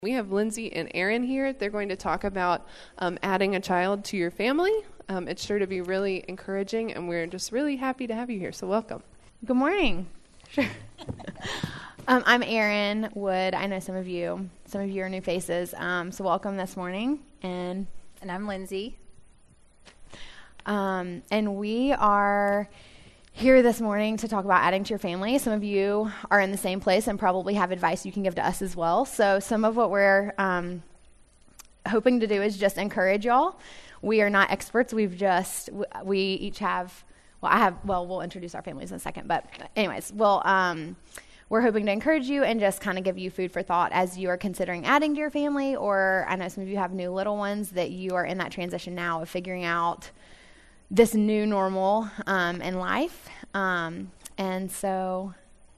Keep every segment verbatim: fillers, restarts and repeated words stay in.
We have Lindsay and Aaron here. They're going to talk about um, adding a child to your family. Um, it's sure to be really encouraging, and we're just really happy to have you here, so welcome. Good morning. Sure. um, I'm Erin Wood. I know some of you. Some of you are new faces, um, so welcome this morning. And and I'm Lindsay. Um, and we are here this morning to talk about adding to your family. Some of you are in the same place and probably have advice you can give to us as well. So some of what we're um, hoping to do is just encourage y'all. We are not experts. We've just, we each have, well, I have, well, we'll introduce our families in a second. But anyways, well, um, we're hoping to encourage you and just kind of give you food for thought as you are considering adding to your family. Or I know some of you have new little ones that you are in that transition now of figuring out this new normal um, in life. Um, and so,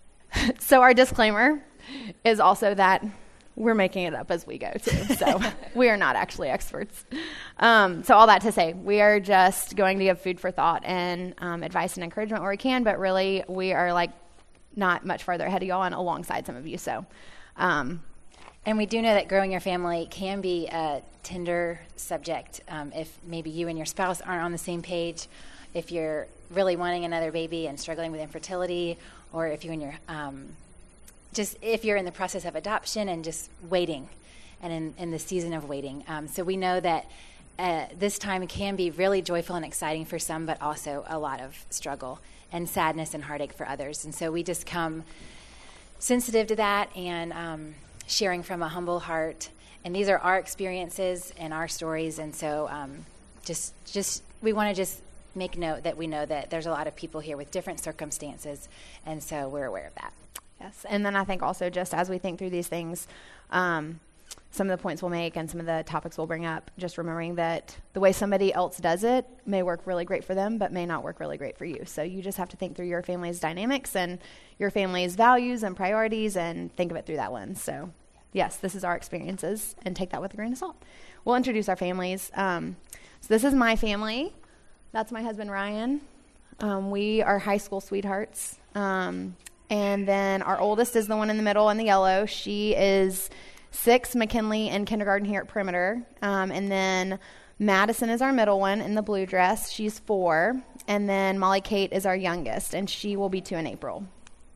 so our disclaimer is also that we're making it up as we go too. So we are not actually experts. Um, so all that to say, we are just going to give food for thought and um, advice and encouragement where we can, but really we are like not much farther ahead of y'all and alongside some of you. So, um, And we do know that growing your family can be a tender subject um, if maybe you and your spouse aren't on the same page, if you're really wanting another baby and struggling with infertility, or if you and your, um, just if you're in the process of adoption and just waiting and in, in the season of waiting. Um, so we know that uh, this time can be really joyful and exciting for some, but also a lot of struggle and sadness and heartache for others. And so we just come sensitive to that and um, sharing from a humble heart. And these are our experiences and our stories. And so um, just, just we want to just make note that we know that there's a lot of people here with different circumstances. And so we're aware of that. Yes. And then I think also just as we think through these things, um, some of the points we'll make and some of the topics we'll bring up, just remembering that the way somebody else does it may work really great for them, but may not work really great for you. So you just have to think through your family's dynamics and your family's values and priorities and think of it through that lens. So yes, this is our experiences, and take that with a grain of salt. We'll introduce our families. Um, so this is my family. That's my husband, Ryan. Um, we are high school sweethearts. Um, and then our oldest is the one in the middle in the yellow. She is six, McKinley, in kindergarten here at Perimeter. Um, and then Madison is our middle one in the blue dress. She's four. And then Molly Kate is our youngest, and she will be two in April.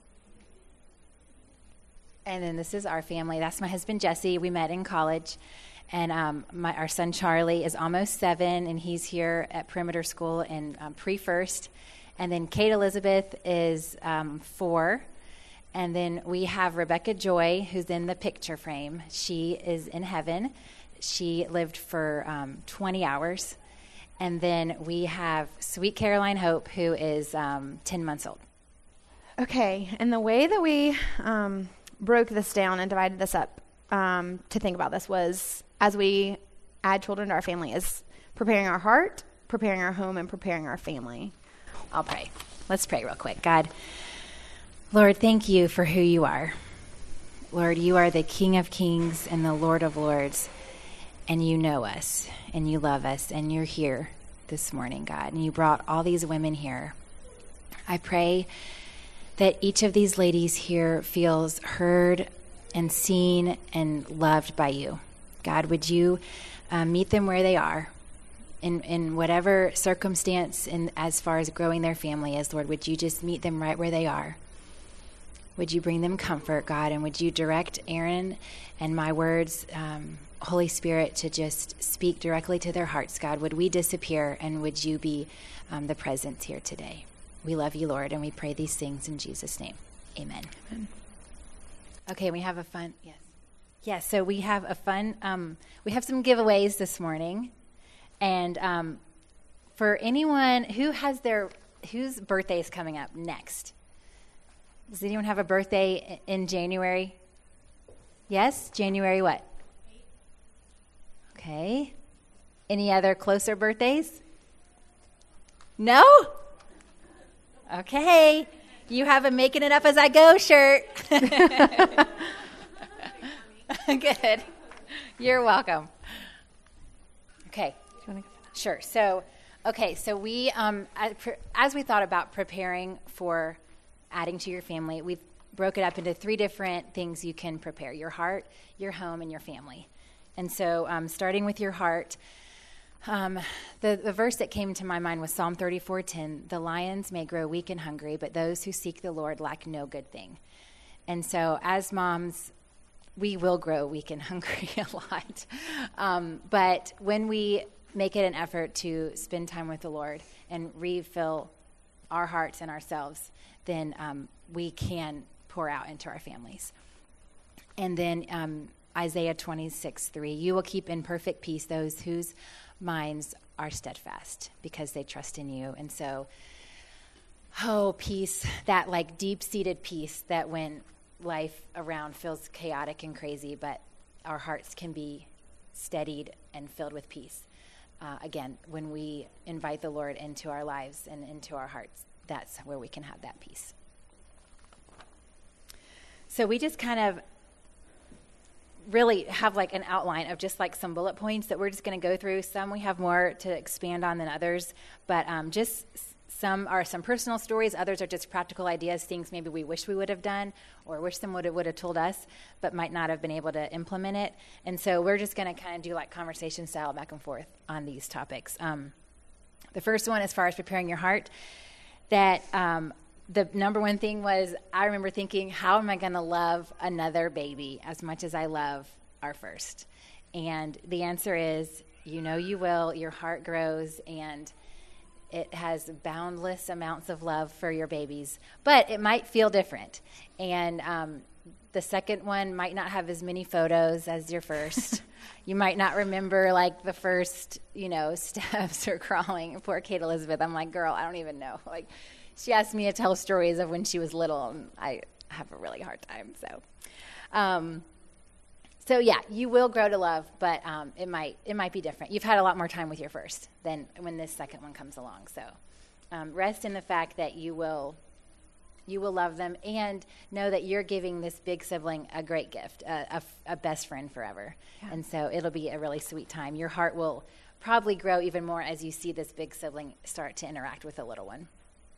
And then this is our family. That's my husband, Jesse. We met in college. And um, my, our son, Charlie, is almost seven, and he's here at Perimeter School in um, pre-first. And then Kate Elizabeth is um, four. And then we have Rebecca Joy, who's in the picture frame. She is in heaven. She lived for um, twenty hours. And then we have sweet Caroline Hope, who is um, ten months old. Okay, and the way that we um, broke this down and divided this up um, to think about this was, as we add children to our family, is preparing our heart, preparing our home, and preparing our family. I'll pray. Let's pray real quick. God, Lord, thank you for who you are. Lord, you are the King of Kings and the Lord of Lords, and you know us, and you love us, and you're here this morning, God, and you brought all these women here. I pray that each of these ladies here feels heard and seen and loved by you. God, would you uh, meet them where they are in, in whatever circumstance, in, as far as growing their family is, Lord, would you just meet them right where they are? Would you bring them comfort, God, and would you direct Aaron and my words, um, Holy Spirit, to just speak directly to their hearts, God? Would we disappear, and would you be um, the presence here today? We love you, Lord, and we pray these things in Jesus' name. Amen. Amen. Okay, we have a fun, yes. Yes, so we have a fun, um, we have some giveaways this morning. And um, for anyone who has their, whose birthday is coming up next? Does anyone have a birthday in January? Yes? January what? Okay. Any other closer birthdays? No? Okay. You have a Making It Up As I Go shirt. Good. You're welcome. Okay. Sure. So, okay. So we, um, as we thought about preparing for adding to your family, we've broke it up into three different things you can prepare: your heart, your home, and your family. And so um, starting with your heart, um, the, the verse that came to my mind was Psalm thirty-four ten. The lions may grow weak and hungry, but those who seek the Lord lack no good thing. And so as moms, we will grow weak and hungry a lot. Um, but when we make it an effort to spend time with the Lord and refill our hearts and ourselves, then um, we can pour out into our families. And then um, Isaiah twenty-six three, you will keep in perfect peace those whose minds are steadfast because they trust in you. And so, oh, peace, that like deep-seated peace that when life around feels chaotic and crazy, but our hearts can be steadied and filled with peace. Uh, again, when we invite the Lord into our lives and into our hearts, that's where we can have that peace. So we just kind of really have like an outline of just like some bullet points that we're just going to go through. Some we have more to expand on than others, but um, just some are some personal stories. Others are just practical ideas, things maybe we wish we would have done or wish someone would have, would have told us, but might not have been able to implement it. And so we're just going to kind of do like conversation style back and forth on these topics. Um, the first one, as far as preparing your heart, that um, the number one thing was, I remember thinking, how am I going to love another baby as much as I love our first? And the answer is, you know you will. Your heart grows, and it has boundless amounts of love for your babies, but it might feel different. And um, the second one might not have as many photos as your first. You might not remember like the first, you know, steps or crawling. Poor Kate Elizabeth. I'm like, girl, I don't even know. Like, she asked me to tell stories of when she was little, and I have a really hard time. So, um, so yeah, you will grow to love, but um, it might it might be different. You've had a lot more time with your first than when this second one comes along. So, um, rest in the fact that you will you will love them, and know that you're giving this big sibling a great gift, a, a, a best friend forever. Yeah. And so it'll be a really sweet time. Your heart will probably grow even more as you see this big sibling start to interact with a little one.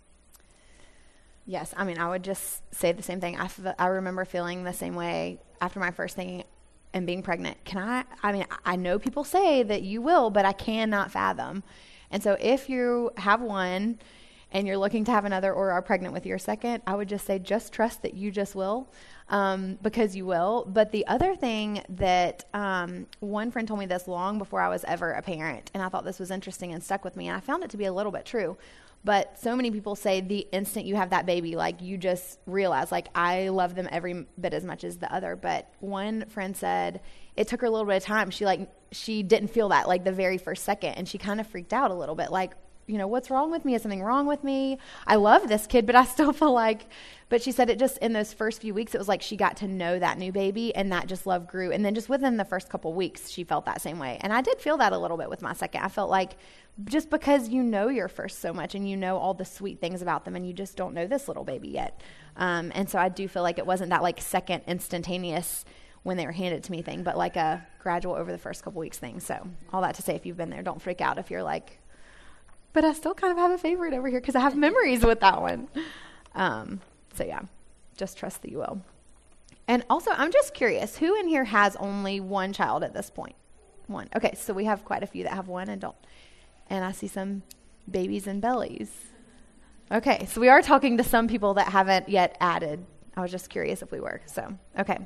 Yes, I mean, I would just say the same thing. I, f- I remember feeling the same way after my first thing and being pregnant. Can I, I mean, I know people say that you will, but I cannot fathom. And so if you have one and you're looking to have another or are pregnant with your second, I would just say just trust that you just will, um, because you will. But the other thing that um, one friend told me this long before I was ever a parent, and I thought this was interesting and stuck with me, and I found it to be a little bit true. But so many people say the instant you have that baby, like you just realize, like, I love them every bit as much as the other. But one friend said it took her a little bit of time. She like, she didn't feel that like the very first second. And she kind of freaked out a little bit, like, you know, what's wrong with me? Is something wrong with me? I love this kid, but I still feel like, but she said it just in those first few weeks, it was like she got to know that new baby, and that just love grew. And then just within the first couple weeks, she felt that same way. And I did feel that a little bit with my second. I felt like just because you know your first so much and you know all the sweet things about them, and you just don't know this little baby yet. Um, and so I do feel like it wasn't that like second instantaneous when they were handed to me thing, but like a gradual over the first couple weeks thing. So all that to say, if you've been there, don't freak out if you're like, but I still kind of have a favorite over here because I have memories with that one. Um, so yeah, just trust that you will. And also, I'm just curious, who in here has only one child at this point? One. Okay, so we have quite a few that have one and don't. And I see some babies and bellies. Okay, so we are talking to some people that haven't yet added. I was just curious if we were. So, okay.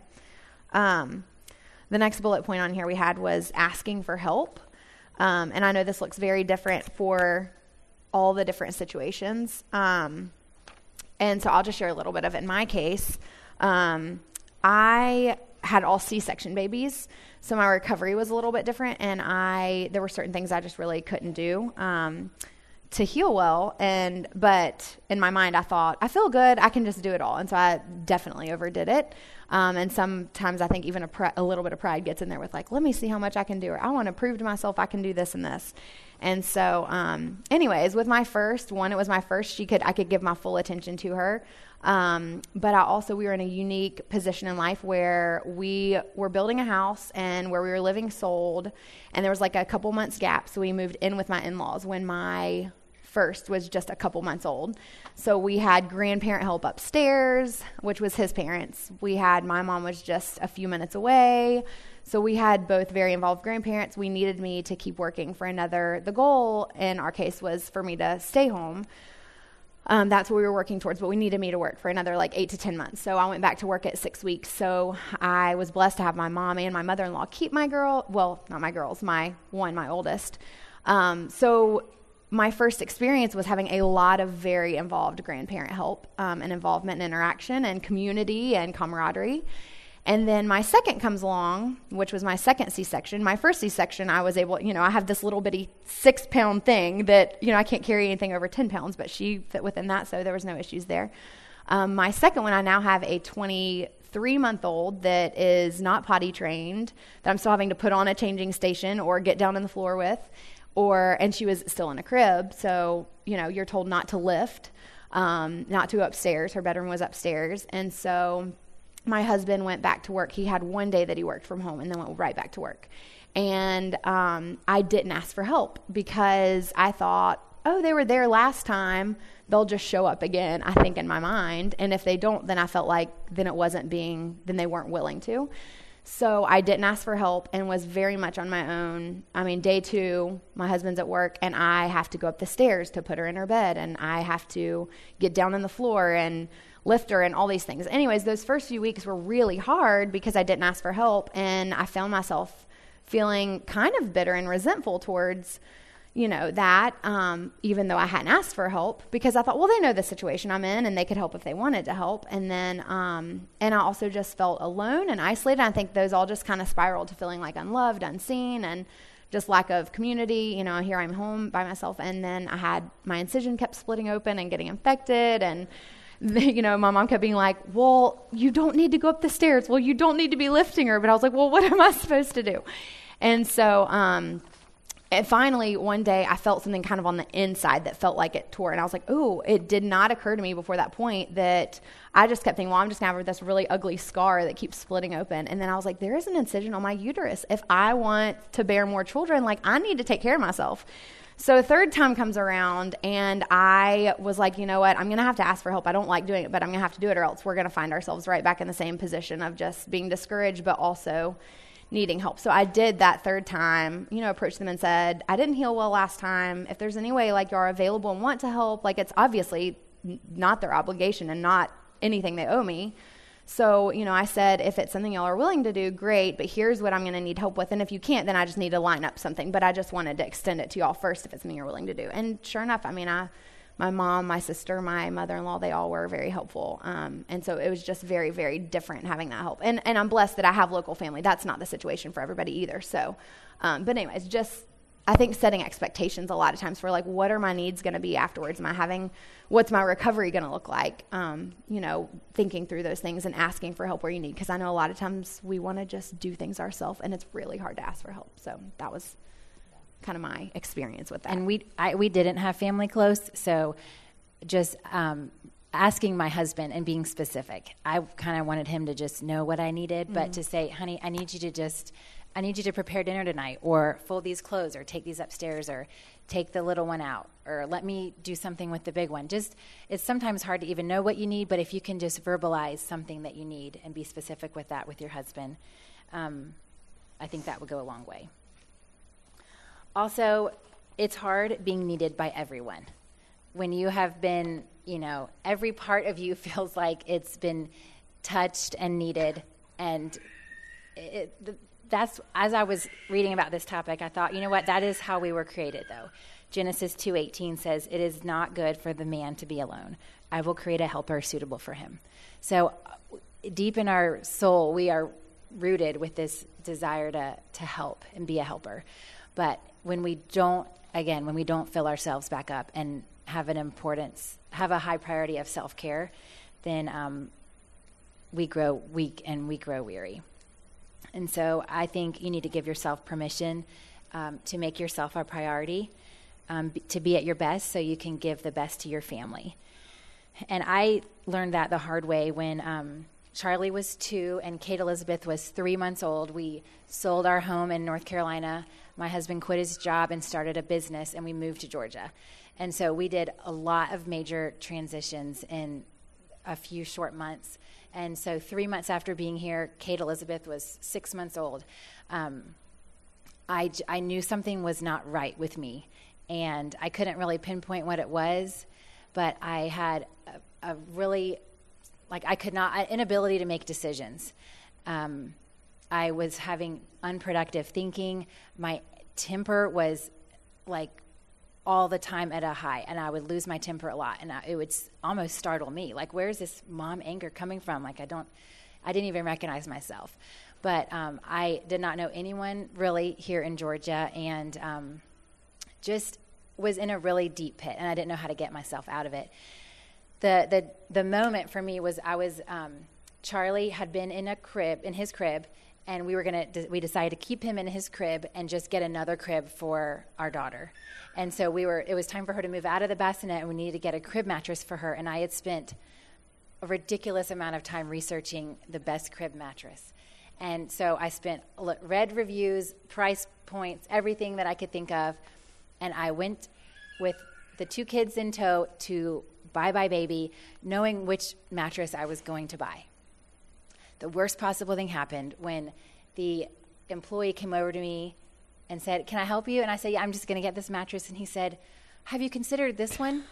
Um, the next bullet point on here we had was asking for help. Um, and I know this looks very different for all the different situations. Um, and so I'll just share a little bit of it. In my case, um, I had all C-section babies, so my recovery was a little bit different, and I there were certain things I just really couldn't do um, to heal well. And but in my mind, I thought, I feel good, I can just do it all. And so I definitely overdid it. Um, and sometimes I think even a, pr- a little bit of pride gets in there with like, let me see how much I can do, or I want to prove to myself I can do this and this. And so, um, anyways, with my first one, it was my first. She could I could give my full attention to her. Um, but I also, we were in a unique position in life where we were building a house and where we were living sold, and there was like a couple months gap. So we moved in with my in-laws when my first was just a couple months old. So we had grandparent help upstairs, which was his parents. We had, my mom was just a few minutes away. So we had both very involved grandparents. We needed me to keep working for another. The goal in our case was for me to stay home. Um, that's what we were working towards, but we needed me to work for another like eight to ten months. So I went back to work at six weeks. So I was blessed to have my mom and my mother-in-law keep my girl, well, not my girls, my one, my oldest. Um, so my first experience was having a lot of very involved grandparent help um, and involvement and interaction and community and camaraderie. And then my second comes along, which was my second C-section. My first C-section, I was able, you know, I have this little bitty six-pound thing that, you know, I can't carry anything over ten pounds, but she fit within that, so there was no issues there. Um, my second one, I now have a twenty-three-month-old that is not potty trained, that I'm still having to put on a changing station or get down on the floor with, or and she was still in a crib, so, you know, you're told not to lift, um, not to go upstairs. Her bedroom was upstairs, and so my husband went back to work. He had one day that he worked from home and then went right back to work. And um, I didn't ask for help because I thought, oh, they were there last time. They'll just show up again, I think, in my mind. And if they don't, then I felt like then it wasn't being, then they weren't willing to. So I didn't ask for help and was very much on my own. I mean, day two, my husband's at work and I have to go up the stairs to put her in her bed, and I have to get down on the floor and lift her and all these things. Anyways, those first few weeks were really hard because I didn't ask for help, and I found myself feeling kind of bitter and resentful towards, you know, that, um, even though I hadn't asked for help, because I thought, well, they know the situation I'm in and they could help if they wanted to help. And then, um, and I also just felt alone and isolated. I think those all just kind of spiraled to feeling like unloved, unseen, and just lack of community. You know, here I'm home by myself. And then I had, my incision kept splitting open and getting infected, and you know, my mom kept being like, well, you don't need to go up the stairs. Well, you don't need to be lifting her. But I was like, well, what am I supposed to do? And so, um, and finally, one day I felt something kind of on the inside that felt like it tore. And I was like, oh, it did not occur to me before that point that I just kept thinking, well, I'm just going to have this really ugly scar that keeps splitting open. And then I was like, there is an incision on my uterus. If I want to bear more children, like, I need to take care of myself. So a third time comes around, and I was like, you know what, I'm going to have to ask for help. I don't like doing it, but I'm going to have to do it, or else we're going to find ourselves right back in the same position of just being discouraged, but also needing help. So I did that third time, you know, approached them and said, I didn't heal well last time. If there's any way, like, you are available and want to help, like, it's obviously not their obligation and not anything they owe me. So, you know, I said, if it's something y'all are willing to do, great, but here's what I'm going to need help with. And if you can't, then I just need to line up something. But I just wanted to extend it to y'all first if it's something you're willing to do. And sure enough, I mean, I, my mom, my sister, my mother-in-law, they all were very helpful. Um, and so it was just very, very different having that help. And, and I'm blessed that I have local family. That's not the situation for everybody either. So, um, but anyways, just, I think setting expectations a lot of times for, like, what are my needs going to be afterwards? Am I having, what's my recovery going to look like? Um, you know, thinking through those things and asking for help where you need. Because I know a lot of times we want to just do things ourselves, and it's really hard to ask for help. So that was kind of my experience with that. And we I, we didn't have family close, so just um, asking my husband and being specific. I kind of wanted him to just know what I needed, mm-hmm. but to say, honey, I need you to just... I need you to prepare dinner tonight, or fold these clothes, or take these upstairs, or take the little one out, or let me do something with the big one. Just, it's sometimes hard to even know what you need, but if you can just verbalize something that you need and be specific with that with your husband, um, I think that would go a long way. Also, it's hard being needed by everyone. When you have been, you know, every part of you feels like it's been touched and needed, and it, the, that's, as I was reading about this topic, I thought, you know what, that is how we were created, though. Genesis two eighteen says, it is not good for the man to be alone. I will create a helper suitable for him. So deep in our soul, we are rooted with this desire to, to help and be a helper. But when we don't, again, when we don't fill ourselves back up and have an importance, have a high priority of self-care, then um, we grow weak and we grow weary. And so I think you need to give yourself permission um, to make yourself a priority, um, b- to be at your best so you can give the best to your family. And I learned that the hard way when um, Charlie was two and Kate Elizabeth was three months old, we sold our home in North Carolina. My husband quit his job and started a business, and we moved to Georgia. And so we did a lot of major transitions in a few short months. And so three months after being here, Kate Elizabeth was six months old. Um, I, I knew something was not right with me, and I couldn't really pinpoint what it was, but I had a, a really, like I could not, an inability to make decisions. Um, I was having unproductive thinking. My temper was like all the time at a high, and I would lose my temper a lot, and I, it would s- almost startle me. Like, where's this mom anger coming from? Like, I don't, I didn't even recognize myself. But um, I did not know anyone really here in Georgia, and um, just was in a really deep pit, and I didn't know how to get myself out of it. The the the moment for me was I was um, Charlie had been in a crib, in his crib, and we were gonna we decided to keep him in his crib and just get another crib for our daughter. And so we were it was time for her to move out of the bassinet, and we needed to get a crib mattress for her. And I had spent a ridiculous amount of time researching the best crib mattress. And so I spent read reviews, price points, everything that I could think of, and I went with the two kids in tow to Buy Buy Baby, knowing which mattress I was going to buy. The worst possible thing happened when the employee came over to me and said, "Can I help you?" And I said, "Yeah, I'm just going to get this mattress." And he said, "Have you considered this one?"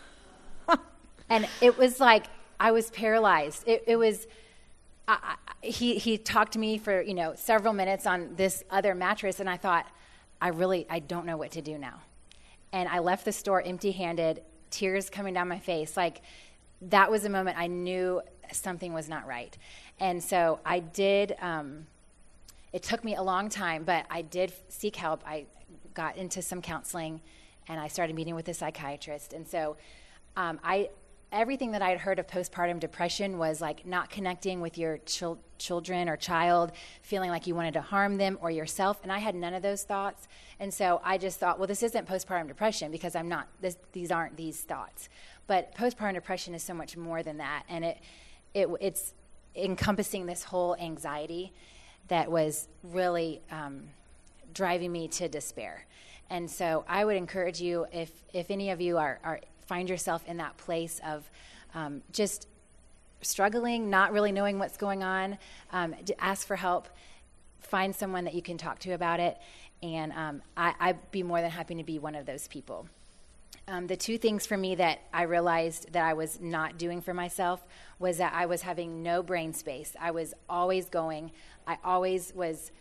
And it was like I was paralyzed. It, it was. I, I, he he talked to me for you know several minutes on this other mattress, and I thought, I really I don't know what to do now. And I left the store empty-handed, tears coming down my face. Like, that was the moment I knew something was not right. And so I did, um, it took me a long time, but I did seek help. I got into some counseling, and I started meeting with a psychiatrist. And so um, I, everything that I had heard of postpartum depression was like not connecting with your chil- children or child, feeling like you wanted to harm them or yourself. And I had none of those thoughts. And so I just thought, well, this isn't postpartum depression because I'm not, this, these aren't these thoughts. But postpartum depression is so much more than that. And it, it it's encompassing this whole anxiety that was really um, driving me to despair. And so I would encourage you, if, if any of you are, are find yourself in that place of um, just struggling, not really knowing what's going on, um, ask for help, find someone that you can talk to about it, and um, I, I'd be more than happy to be one of those people. Um, the two things for me that I realized that I was not doing for myself was that I was having no brain space. I was always going. I always was,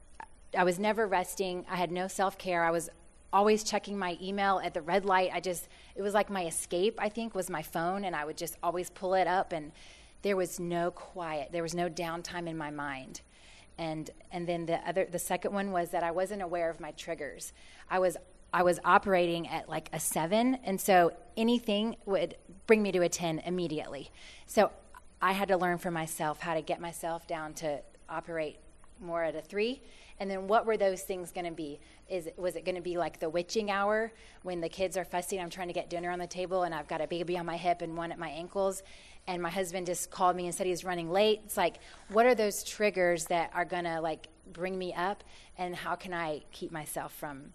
I was never resting. I had no self-care. I was always checking my email at the red light. I just, it was like my escape, I think, was my phone, and I would just always pull it up, and there was no quiet. There was no downtime in my mind. And and then the other, the second one was that I wasn't aware of my triggers. I was I was operating at like a seven, and so anything would bring me to a ten immediately. So I had to learn for myself how to get myself down to operate more at a three. And then what were those things going to be? Is it, was it going to be like the witching hour when the kids are fussing, I'm trying to get dinner on the table, and I've got a baby on my hip and one at my ankles, and my husband just called me and said he was running late? It's like, what are those triggers that are going to like bring me up, and how can I keep myself from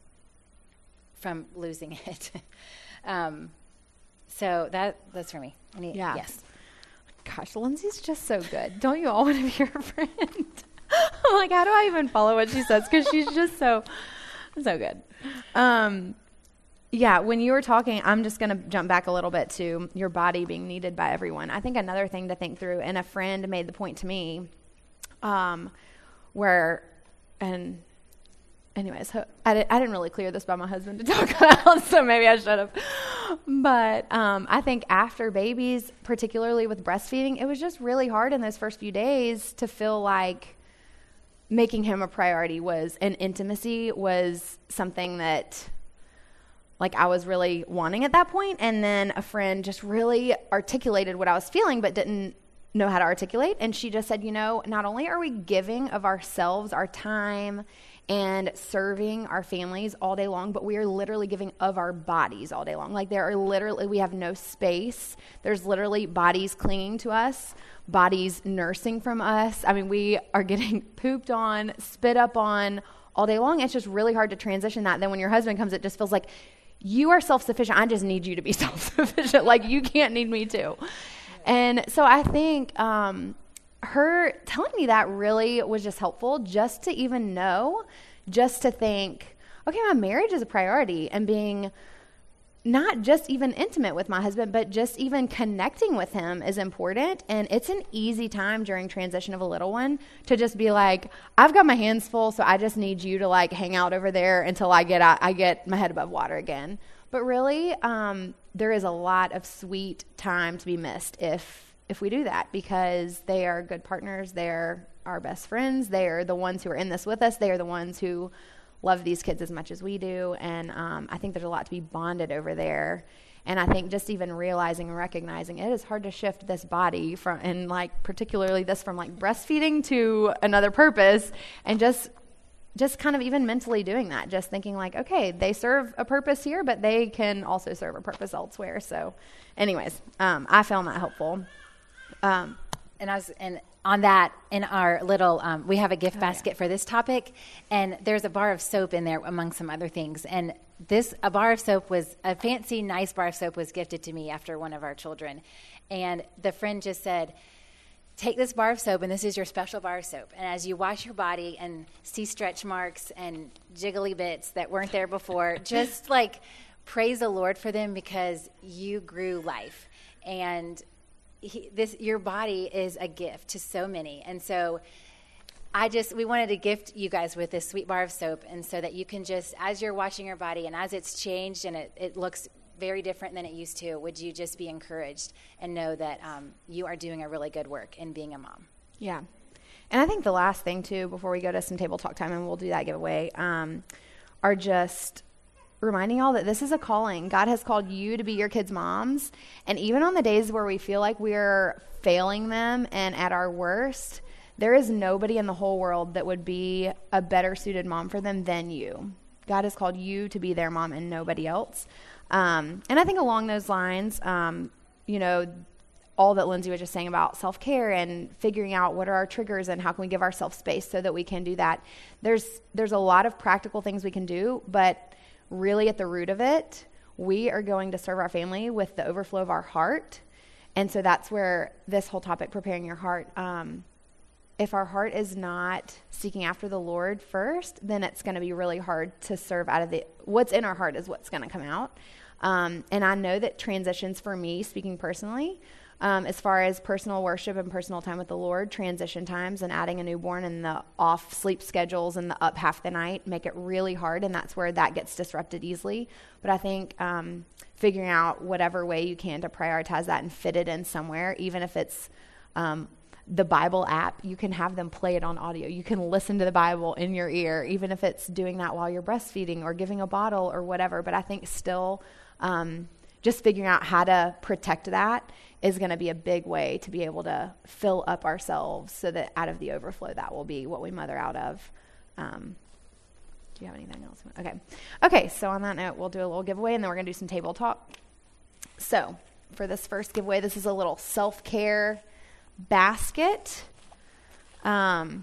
from losing it? um, so that that's for me. Any, Yeah. Yes. Gosh, Lindsay's just so good. Don't you all want to be her friend? I'm like, how do I even follow what she says? Because she's just so, so good. Um, yeah, when you were talking, I'm just going to jump back a little bit to your body being needed by everyone. I think another thing to think through, and a friend made the point to me, um, where, and anyways, I, di- I didn't really clear this by my husband to talk about, so maybe I should have. But um, I think after babies, particularly with breastfeeding, it was just really hard in those first few days to feel like making him a priority was, and intimacy was something that, like, I was really wanting at that point. And then a friend just really articulated what I was feeling, but didn't know how to articulate. And she just said, you know, not only are we giving of ourselves, our time, and serving our families all day long, but we are literally giving of our bodies all day long. Like there are literally, we have no space. There's literally bodies clinging to us, bodies nursing from us. I mean, we are getting pooped on, spit up on all day long. It's just really hard to transition that. Then when your husband comes, it just feels like you are self-sufficient. I just need you to be self-sufficient. Like you can't need me too. And so I think um, her telling me that really was just helpful, just to even know, just to think, okay, my marriage is a priority, and being not just even intimate with my husband, but just even connecting with him is important. And it's an easy time during transition of a little one to just be like, I've got my hands full, so I just need you to like hang out over there until I get I get my head above water again. But really, um, there is a lot of sweet time to be missed if if we do that, because they are good partners. They're our best friends. They are the ones who are in this with us. They are the ones who love these kids as much as we do. And um, I think there's a lot to be bonded over there. And I think just even realizing and recognizing it is hard to shift this body from, and like particularly this from like breastfeeding to another purpose, and just just kind of even mentally doing that, just thinking like, okay, they serve a purpose here, but they can also serve a purpose elsewhere. So anyways, um, I found that helpful. Um, and I was, and on that, in our little, um, we have a gift oh, basket yeah. for this topic, and there's a bar of soap in there among some other things. And this, a bar of soap was, a fancy, nice bar of soap was gifted to me after one of our children. And the friend just said, take this bar of soap, and this is your special bar of soap. And as you wash your body and see stretch marks and jiggly bits that weren't there before, just like praise the Lord for them, because you grew life. And He, this your body is a gift to so many. And so I just, we wanted to gift you guys with this sweet bar of soap, and so that you can just, as you're washing your body and as it's changed and it, it looks very different than it used to, would you just be encouraged and know that um, you are doing a really good work in being a mom. Yeah. And I think the last thing too, before we go to some table talk time, and we'll do that giveaway, um, are just reminding y'all that this is a calling. God has called you to be your kids' moms. And even on the days where we feel like we're failing them and at our worst, there is nobody in the whole world that would be a better suited mom for them than you. God has called you to be their mom and nobody else. Um, and I think along those lines, um, you know, all that Lindsay was just saying about self-care and figuring out what are our triggers and how can we give ourselves space so that we can do that. There's there's a lot of practical things we can do, but really at the root of it, we are going to serve our family with the overflow of our heart. And so that's where this whole topic, preparing your heart, um, if our heart is not seeking after the Lord first, then it's going to be really hard to serve out of the, what's in our heart is what's going to come out. Um, and I know that transitions for me, speaking personally, um, as far as personal worship and personal time with the Lord, transition times and adding a newborn and the off sleep schedules and the up half the night make it really hard. And that's where that gets disrupted easily. But I think um, figuring out whatever way you can to prioritize that and fit it in somewhere, even if it's um, the Bible app, you can have them play it on audio. You can listen to the Bible in your ear, even if it's doing that while you're breastfeeding or giving a bottle or whatever. But I think still um, just figuring out how to protect that is going to be a big way to be able to fill up ourselves so that out of the overflow, that will be what we mother out of. Um, do you have anything else? Okay. Okay, so on that note, we'll do a little giveaway, and then we're going to do some table talk. So for this first giveaway, this is a little self-care basket. Um,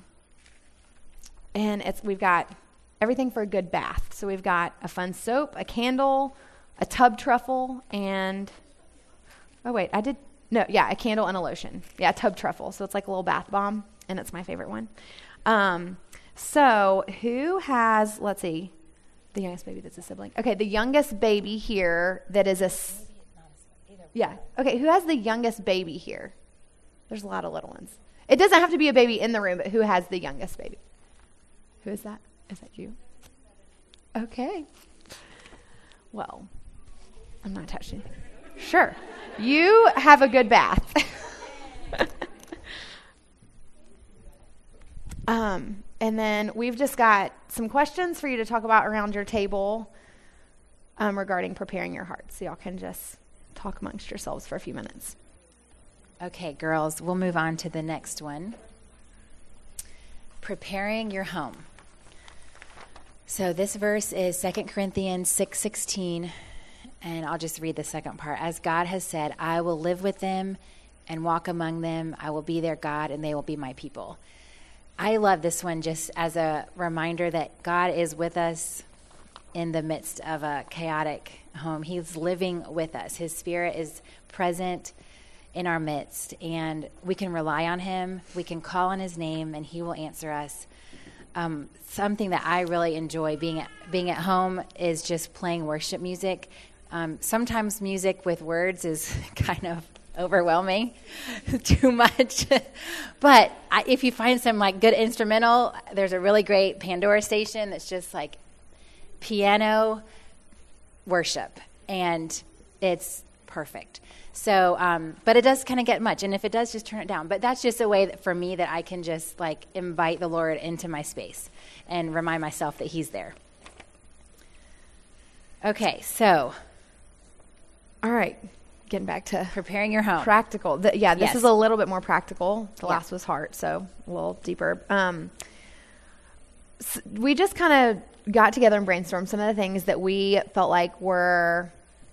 and it's we've got everything for a good bath. So we've got a fun soap, a candle, a tub truffle, and oh wait, I did no, yeah, a candle and a lotion. Yeah, a tub truffle. So it's like a little bath bomb, and it's my favorite one. Um, so who has, let's see, the youngest baby that's a sibling. Okay, the youngest baby here that is a, yeah. Okay, who has the youngest baby here? There's a lot of little ones. It doesn't have to be a baby in the room, but who has the youngest baby? Who is that? Is that you? Okay. Well, I'm not touching. Sure. You have a good bath. um, and then we've just got some questions for you to talk about around your table um, regarding preparing your heart. So y'all can just talk amongst yourselves for a few minutes. Okay, girls, we'll move on to the next one. Preparing your home. So this verse is Second Corinthians six sixteen, and I'll just read the second part. As God has said, I will live with them and walk among them. I will be their God, and they will be my people. I love this one just as a reminder that God is with us in the midst of a chaotic home. He's living with us. His Spirit is present in our midst, and we can rely on him. We can call on his name, and he will answer us. Um, something that I really enjoy being at, being at home is just playing worship music. Um, sometimes music with words is kind of overwhelming, too much. But I, if you find some like good instrumental, there's a really great Pandora station that's just like piano worship, and it's perfect. So, um, but it does kind of get much, and if it does, just turn it down. But that's just a way that, for me, that I can just like invite the Lord into my space and remind myself that he's there. Okay, so. All right, getting back to preparing your home. Practical. The, yeah, this yes. is a little bit more practical. The yeah. last was heart, so a little deeper. Um, so we just kind of got together and brainstormed some of the things that we felt like were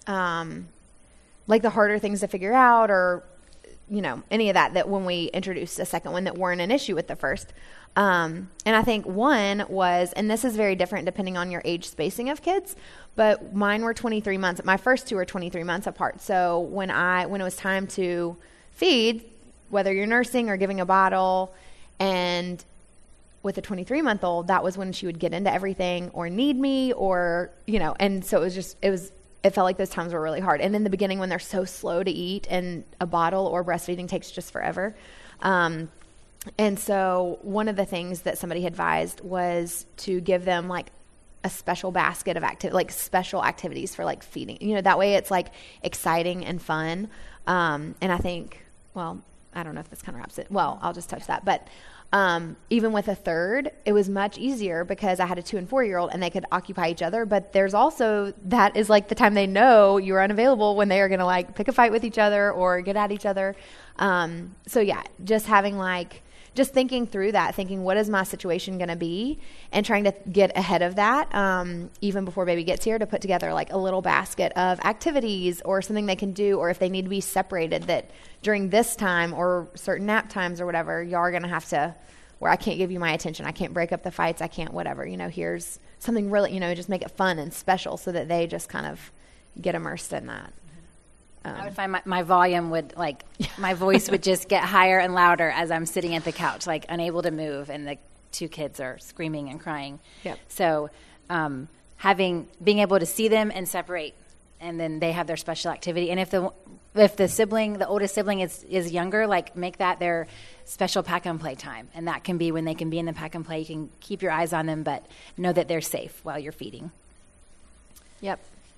um, like the harder things to figure out, or, you know, any of that, that when we introduced a second one that weren't an issue with the first. Um, and I think one was, and this is very different depending on your age spacing of kids, but mine were twenty-three months. My first two were twenty-three months apart. So when I, when it was time to feed, whether you're nursing or giving a bottle, and with a twenty-three month old, that was when she would get into everything or need me, or, you know, and so it was just, it was, it felt like those times were really hard. And in the beginning, when they're so slow to eat, and a bottle or breastfeeding takes just forever. Um, and so one of the things that somebody advised was to give them like a special basket of activity, like special activities for like feeding, you know, that way it's like exciting and fun. Um, and I think, well, I don't know if this kind of wraps it. Well, I'll just touch that. But Um, even with a third, it was much easier because I had a two and four year old and they could occupy each other. But there's also, that is like the time they know you're unavailable, when they are going to like pick a fight with each other or get at each other. Um, so yeah, just having like, just thinking through that, thinking what is my situation going to be, and trying to get ahead of that, um, even before baby gets here, to put together like a little basket of activities or something they can do, or if they need to be separated, that during this time or certain nap times or whatever, y'all are going to have to, where I can't give you my attention, I can't break up the fights, I can't whatever, you know, here's something really, you know, just make it fun and special so that they just kind of get immersed in that. Um, I would find my, my volume would like, my voice would just get higher and louder as I'm sitting at the couch, like unable to move, and the two kids are screaming and crying. Yep. So um, having, being able to see them and separate, and then they have their special activity. And if the if the sibling, the oldest sibling is, is younger, like make that their special pack and play time. And that can be when they can be in the pack and play. You can keep your eyes on them, but know that they're safe while you're feeding. Yep.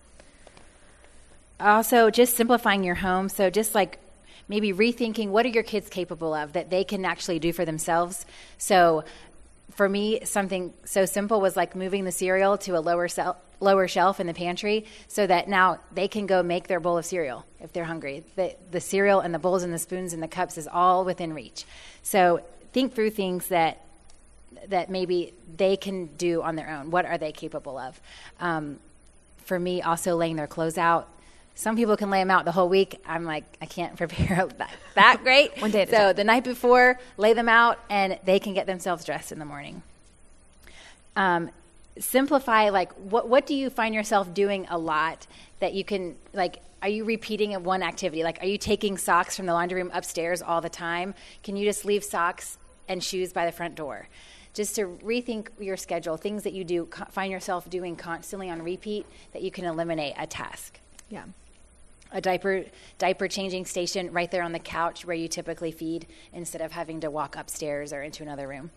Also, just simplifying your home. So just like maybe rethinking, what are your kids capable of that they can actually do for themselves? So for me, something so simple was like moving the cereal to a lower sel- lower shelf in the pantry, so that now they can go make their bowl of cereal if they're hungry. The, the cereal and the bowls and the spoons and the cups is all within reach. So think through things that that maybe they can do on their own. What are they capable of? Um, for me, also laying their clothes out. Some people can lay them out the whole week. I'm like, I can't prepare that, that great. One day at a So time. the night before, lay them out, and they can get themselves dressed in the morning. Um, simplify, like, what what do you find yourself doing a lot that you can, like, are you repeating one activity? Like, are you taking socks from the laundry room upstairs all the time? Can you just leave socks and shoes by the front door? Just to rethink your schedule, things that you do, co- find yourself doing constantly on repeat, that you can eliminate a task. Yeah. A diaper diaper changing station right there on the couch where you typically feed, instead of having to walk upstairs or into another room.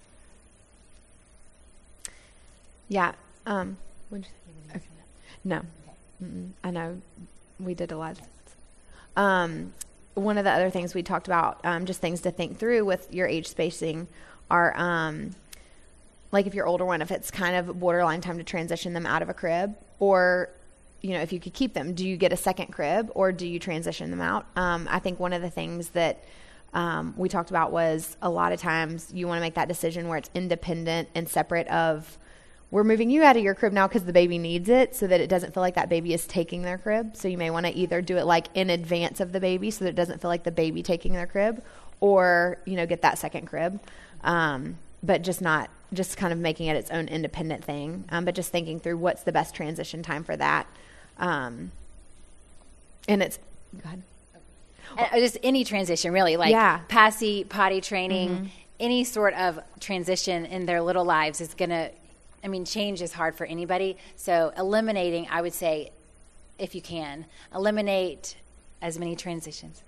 Yeah. Um, what'd you say? Okay. No. Okay. I know we did a lot. Um, one of the other things we talked about, um, just things to think through with your age spacing, are um, like if your older one, if it's kind of borderline time to transition them out of a crib, or, you know, if you could keep them, do you get a second crib or do you transition them out? Um, I think one of the things that um, we talked about was, a lot of times you want to make that decision where it's independent and separate of we're moving you out of your crib now because the baby needs it, so that it doesn't feel like that baby is taking their crib. So you may want to either do it like in advance of the baby so that it doesn't feel like the baby taking their crib, or, you know, get that second crib. Um, but just not, just kind of making it its own independent thing. Um, but just thinking through what's the best transition time for that. Um, and it's, go ahead. Uh, just any transition, really, like Yeah. passy, potty training, Mm-hmm. any sort of transition in their little lives is going to, I mean, change is hard for anybody. So eliminating, I would say, if you can, eliminate as many transitions.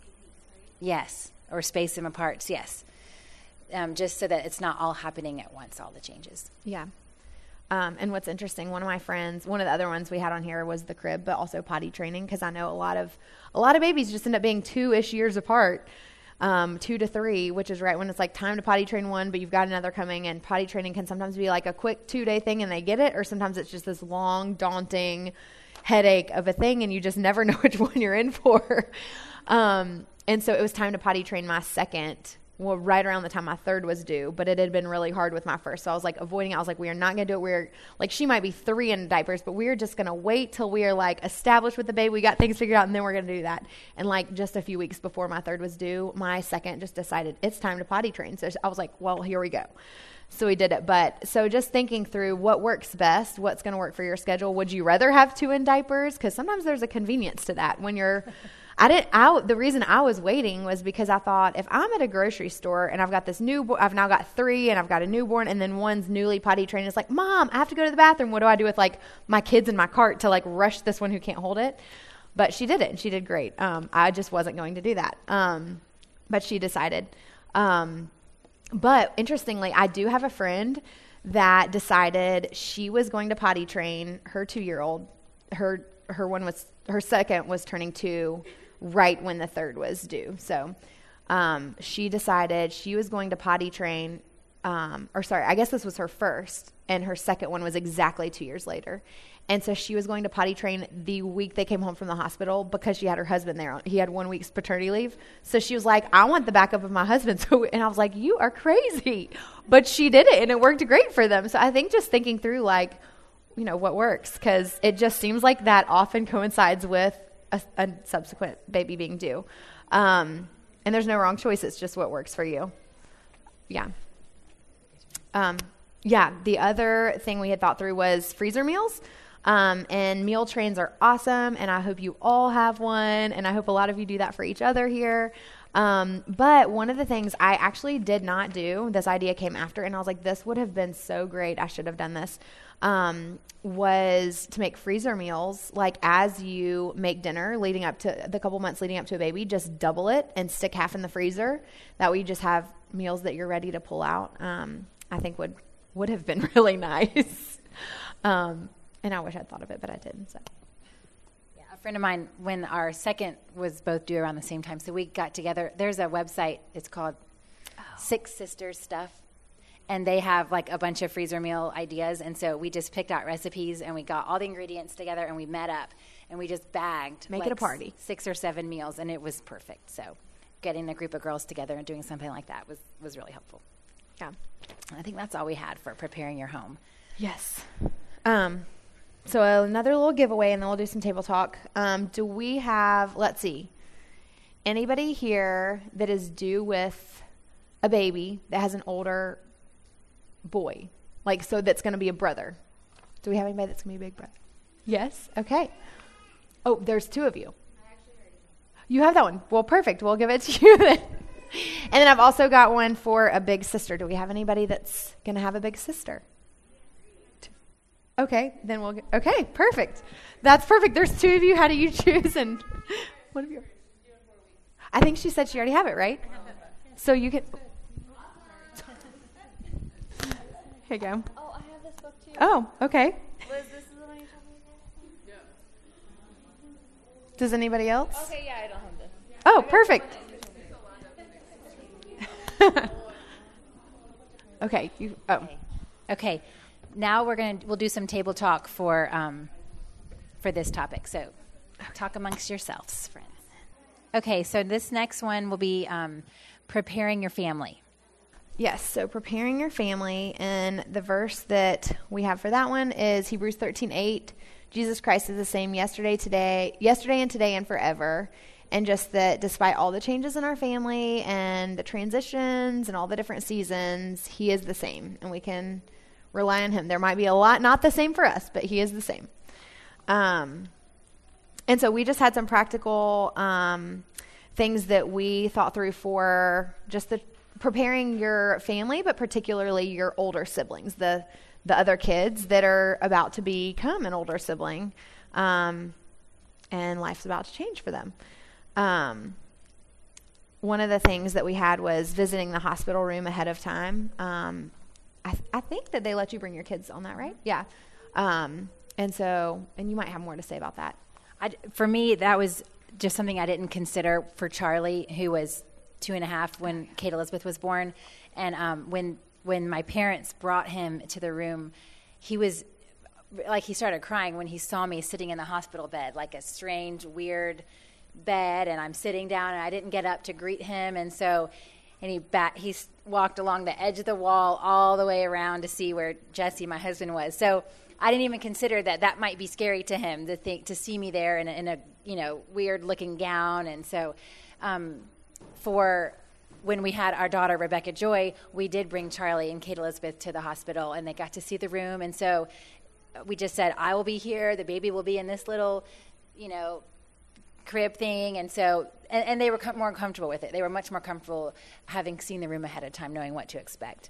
Yes, or space them apart, yes. Um, just so that it's not all happening at once, all the changes. Yeah. Um, and what's interesting, one of my friends, one of the other ones we had on here was the crib, but also potty training, because I know a lot of a lot of babies just end up being two-ish years apart, um, two to three, which is right when it's like time to potty train one, but you've got another coming, and potty training can sometimes be like a quick two-day thing and they get it, or sometimes it's just this long, daunting headache of a thing, and you just never know which one you're in for. um, and so it was time to potty train my second, well, right around the time my third was due, but it had been really hard with my first. So I was like avoiding it. I was like, we are not going to do it. We're like, she might be three in diapers, but we're just going to wait till we are like established with the baby. We got things figured out, and then we're going to do that. And like just a few weeks before my third was due, my second just decided it's time to potty train. So I was like, well, here we go. So we did it. But so just thinking through what works best, what's going to work for your schedule. Would you rather have two in diapers? Because sometimes there's a convenience to that when you're I didn't, I, the reason I was waiting was because I thought if I'm at a grocery store and I've got this new, I've now got three and I've got a newborn, and then one's newly potty trained, it's like, Mom, I have to go to the bathroom. What do I do with like my kids in my cart to like rush this one who can't hold it? But she did it, and she did great. Um, I just wasn't going to do that. Um, but she decided. Um, but interestingly, I do have a friend that decided she was going to potty train her two-year-old. Her, her one was, her second was turning two right when the third was due. So um, she decided she was going to potty train, um, or sorry, I guess this was her first, and her second one was exactly two years later. And so she was going to potty train the week they came home from the hospital because she had her husband there. He had one week's paternity leave. So she was like, I want the backup of my husband. So, and I was like, you are crazy. But she did it, and it worked great for them. So I think just thinking through, like, you know, what works, because it just seems like that often coincides with a, a subsequent baby being due. Um, and there's no wrong choice. It's just what works for you. Yeah. Um, yeah. The other thing we had thought through was freezer meals. Um, and meal trains are awesome, and I hope you all have one, and I hope a lot of you do that for each other here. Um, but one of the things I actually did not do, this idea came after, and I was like, this would have been so great, I should have done this, um, was to make freezer meals, like as you make dinner leading up to the couple months leading up to a baby, just double it and stick half in the freezer. That way you just have meals that you're ready to pull out. Um, I think would, would have been really nice. um, And I wish I'd thought of it, but I didn't. So. Yeah, a friend of mine, when our second was both due around the same time, so we got together. There's a website. It's called oh. Six Sisters Stuff. And they have like a bunch of freezer meal ideas. And so we just picked out recipes, and we got all the ingredients together, and we met up, and we just bagged. Make like it a party. S- six or seven meals, and it was perfect. So getting a group of girls together and doing something like that was, was really helpful. Yeah. I think that's all we had for preparing your home. Yes. Um. So another little giveaway, and then we'll do some table talk. Um, do we have, let's see, anybody here that is due with a baby that has an older boy? Like, so that's going to be a brother. Do we have anybody that's going to be a big brother? Yes? Okay. Oh, there's two of you. You have that one. Well, perfect. We'll give it to you then. And then I've also got one for a big sister. Do we have anybody that's going to have a big sister? Okay, then we'll get, okay, perfect. That's perfect. There's two of you. How do you choose? And one of you. I think she said she already have it, right? So you can. Here you go. Oh, I have this book too. Oh, okay. Liz, this is the one you're talking about? Does anybody else? Okay, yeah, I don't have this. Oh, perfect. Okay, you. Oh. Okay. Okay. Now we're going to, we'll do some table talk for um, for this topic. So talk amongst yourselves, friends. Okay, so this next one will be um, preparing your family. Yes, so preparing your family, and the verse that we have for that one is Hebrews thirteen eight. Jesus Christ is the same yesterday, today, yesterday and today and forever. And just that despite all the changes in our family and the transitions and all the different seasons, he is the same, and we can rely on him. There might be a lot not the same for us, but he is the same. Um, and so we just had some practical um, things that we thought through for just the preparing your family, but particularly your older siblings, the the other kids that are about to become an older sibling, um, and life's about to change for them. Um, one of the things that we had was visiting the hospital room ahead of time. Um, I, th- I think that they let you bring your kids on that, right? Yeah. Um, and so, and you might have more to say about that. I, for me, that was just something I didn't consider for Charlie, who was two and a half when Kate Elizabeth was born. And um, when when my parents brought him to the room, he was, like, he started crying when he saw me sitting in the hospital bed, like a strange, weird bed, and I'm sitting down, and I didn't get up to greet him, and so, and he back, he walked along the edge of the wall all the way around to see where Jesse, my husband, was. So I didn't even consider that that might be scary to him, to think, to see me there in a, in a you know, weird looking gown. And so, um, for when we had our daughter Rebecca Joy, we did bring Charlie and Kate Elizabeth to the hospital, and they got to see the room. And so we just said, I will be here, the baby will be in this little, you know, crib thing. And so, and, and they were com- more comfortable with it. They were much more comfortable having seen the room ahead of time, knowing what to expect.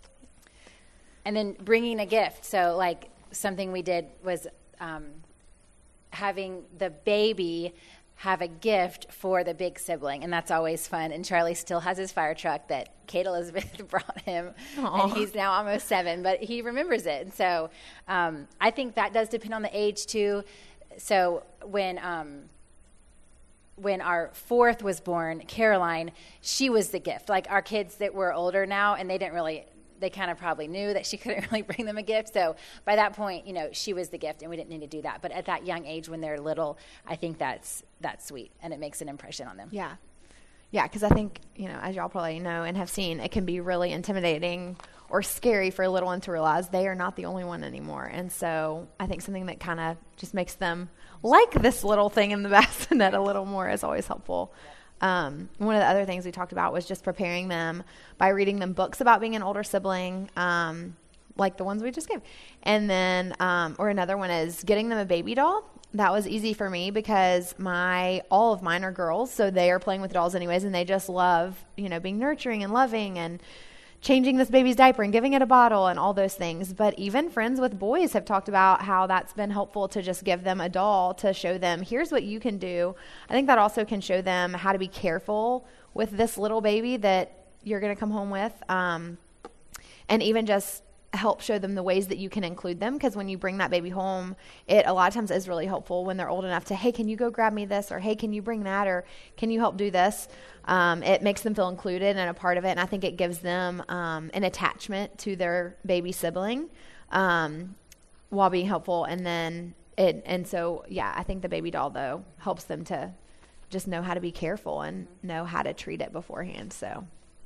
And then bringing a gift. So, like, something we did was um, having the baby have a gift for the big sibling, and that's always fun. And Charlie still has his fire truck that Kate Elizabeth brought him. Aww. And he's now almost seven, but he remembers it. And so um, I think that does depend on the age too. So when um, when our fourth was born, Caroline, she was the gift. Like, our kids that were older now, and they didn't really, they kind of probably knew that she couldn't really bring them a gift. So by that point, you know, she was the gift, and we didn't need to do that. But at that young age, when they're little, I think that's that's sweet, and it makes an impression on them. Yeah. Yeah, because I think, you know, as y'all probably know and have seen, it can be really intimidating or scary for a little one to realize they are not the only one anymore. And so I think something that kind of just makes them like this little thing in the bassinet a little more is always helpful. Um, one of the other things we talked about was just preparing them by reading them books about being an older sibling, um, like the ones we just gave. And then, um, or another one is getting them a baby doll. That was easy for me because my, all of mine are girls, so they are playing with dolls anyways, and they just love, you know, being nurturing and loving and changing this baby's diaper and giving it a bottle and all those things. But even friends with boys have talked about how that's been helpful to just give them a doll to show them, here's what you can do. I think that also can show them how to be careful with this little baby that you're going to come home with, um, and even just help show them the ways that you can include them, because when you bring that baby home, it a lot of times is really helpful when they're old enough to, hey, can you go grab me this, or hey, can you bring that, or can you help do this? Um, it makes them feel included and a part of it, and I think it gives them um, an attachment to their baby sibling um, while being helpful. And then it, and so yeah, I think the baby doll though helps them to just know how to be careful and know how to treat it beforehand. So.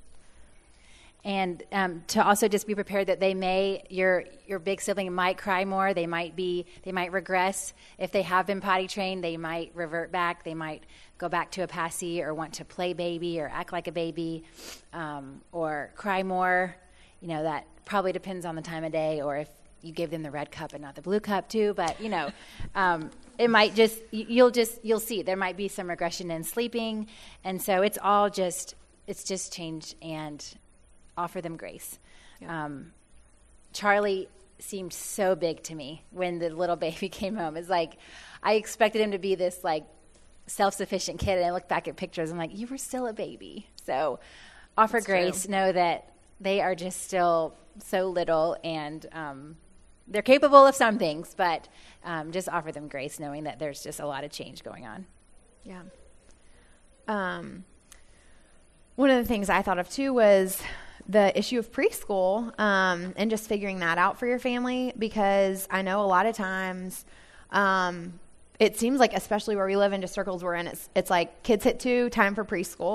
And um, to also just be prepared that they may, your your big sibling might cry more. They might be, they might regress. If they have been potty trained, they might revert back. They might go back to a passy or want to play baby or act like a baby, um, or cry more. You know, that probably depends on the time of day, or if you give them the red cup and not the blue cup too. But you know, um, it might just, you'll just, you'll see there might be some regression in sleeping, and so it's all just, it's just change and offer them grace. Yeah. Um, Charlie seemed so big to me when the little baby came home. It's like I expected him to be this like self-sufficient kid, and I look back at pictures, I'm like, you were still a baby. So offer That's grace, true. Know that they are just still so little, and um, they're capable of some things, but um, just offer them grace, knowing that there's just a lot of change going on. Yeah. Um, one of the things I thought of too was the issue of preschool, um, and just figuring that out for your family, because I know a lot of times um, it seems like, especially where we live in, just circles we're in, it's, it's like kids hit two, time for preschool.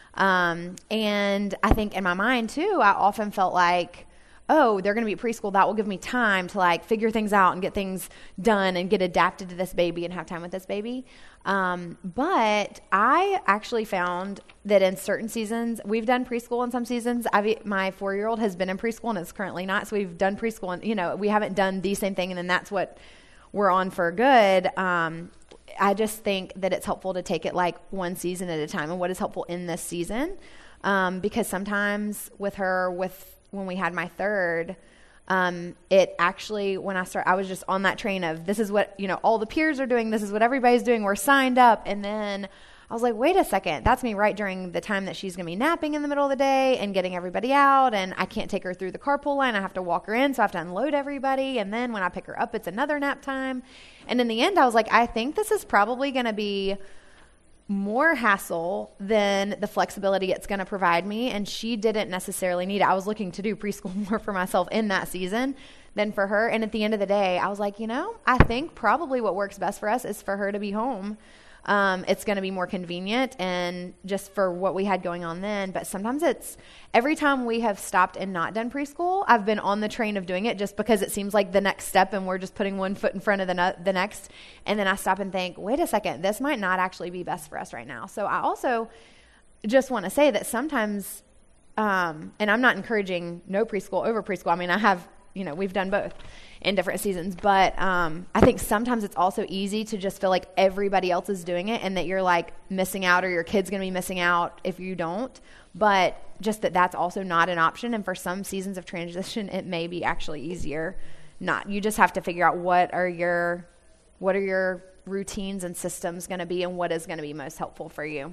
Um, and I think in my mind too, I often felt like, oh, they're going to be at preschool. That will give me time to like figure things out and get things done and get adapted to this baby and have time with this baby. Um, but I actually found that in certain seasons, we've done preschool in some seasons. I've, my four-year-old has been in preschool and is currently not. So we've done preschool and, you know, we haven't done the same thing. And then that's what we're on for good. Um, I just think that it's helpful to take it like one season at a time and what is helpful in this season. Um, because sometimes with her, with when we had my third, um, it actually, when I start, I was just on that train of this is what, you know, all the peers are doing. This is what everybody's doing. We're signed up. And then I was like, wait a second, that's me right during the time that she's going to be napping in the middle of the day and getting everybody out. And I can't take her through the carpool line. I have to walk her in. So I have to unload everybody. And then when I pick her up, it's another nap time. And in the end, I was like, I think this is probably going to be more hassle than the flexibility it's going to provide me. And she didn't necessarily need it. I was looking to do preschool more for myself in that season than for her. And at the end of the day, I was like, you know, I think probably what works best for us is for her to be home. Um, it's going to be more convenient and just for what we had going on then. But sometimes it's every time we have stopped and not done preschool, I've been on the train of doing it just because it seems like the next step and we're just putting one foot in front of the, no- the next. And then I stop and think, wait a second, this might not actually be best for us right now. So I also just want to say that sometimes, um, and I'm not encouraging no preschool over preschool. I mean, I have, you know, we've done both in different seasons, but um, I think sometimes it's also easy to just feel like everybody else is doing it and that you're like missing out or your kid's going to be missing out if you don't, but just that that's also not an option. And for some seasons of transition, it may be actually easier not. You just have to figure out what are your, what are your routines and systems going to be and what is going to be most helpful for you.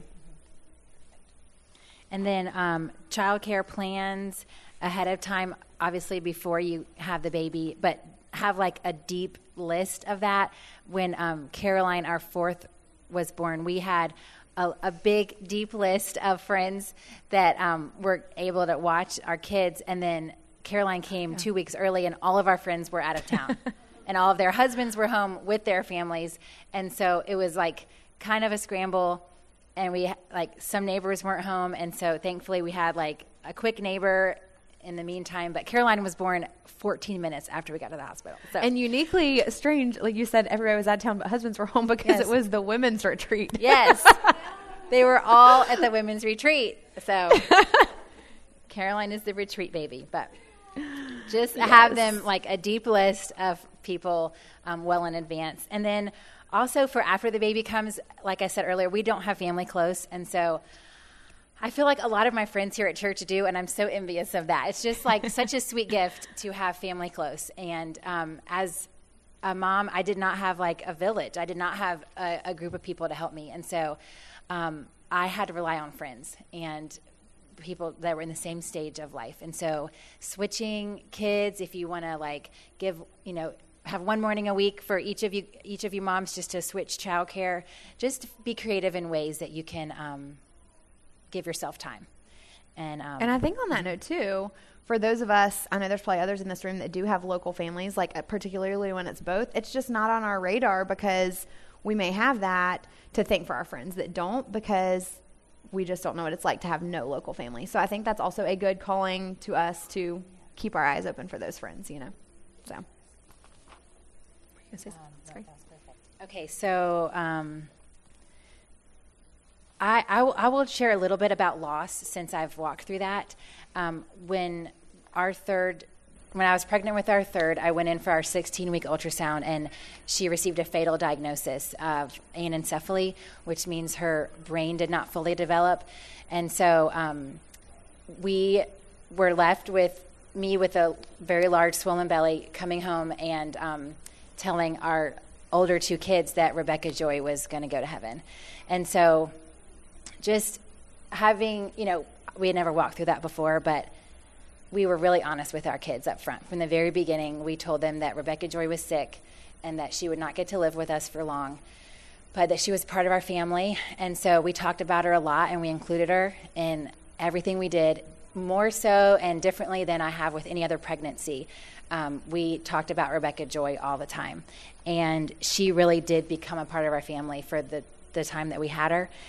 And then um, childcare plans ahead of time, obviously before you have the baby, but have like a deep list of that. When um, Caroline, our fourth, was born, we had a, a big, deep list of friends that um, were able to watch our kids. And then Caroline came yeah. two weeks early, and all of our friends were out of town. And all of their husbands were home with their families. And so it was like kind of a scramble. And we, like, some neighbors weren't home. And so thankfully we had like a quick neighbor in the meantime, but Caroline was born fourteen minutes after we got to the hospital. So. And uniquely strange, like you said, everybody was out of town, but husbands were home because yes. it was the women's retreat. Yes. They were all at the women's retreat. So Caroline is the retreat baby, but just yes. have them like a deep list of people um, well in advance. And then also for after the baby comes, like I said earlier, we don't have family close. And so I feel like a lot of my friends here at church do, and I'm so envious of that. It's just like such a sweet gift to have family close. And um, as a mom, I did not have like a village. I did not have a, a group of people to help me. And so um, I had to rely on friends and people that were in the same stage of life. And so switching kids, if you want to like give, you know, have one morning a week for each of you, each of you moms just to switch childcare, just be creative in ways that you can um, give yourself time. And um, and I think on that note too, for those of us, I know there's probably others in this room that do have local families, like uh, particularly when it's both, it's just not on our radar because we may have that to thank for our friends that don't, because we just don't know what it's like to have no local family. So I think that's also a good calling to us to keep our eyes open for those friends, you know. So. Um, Sorry. That's perfect. Okay, so um, I, I, w- I will share a little bit about loss since I've walked through that. Um, when our third, when I was pregnant with our third, I went in for our sixteen-week ultrasound, and she received a fatal diagnosis of anencephaly, which means her brain did not fully develop. And so um, we were left with me with a very large swollen belly coming home and um, telling our older two kids that Rebecca Joy was going to go to heaven. And so just having, you know, we had never walked through that before, but we were really honest with our kids up front. From the very beginning, we told them that Rebecca Joy was sick and that she would not get to live with us for long, but that she was part of our family. And so we talked about her a lot, and we included her in everything we did, more so and differently than I have with any other pregnancy. Um, we talked about Rebecca Joy all the time, and she really did become a part of our family for the, the time that we had her.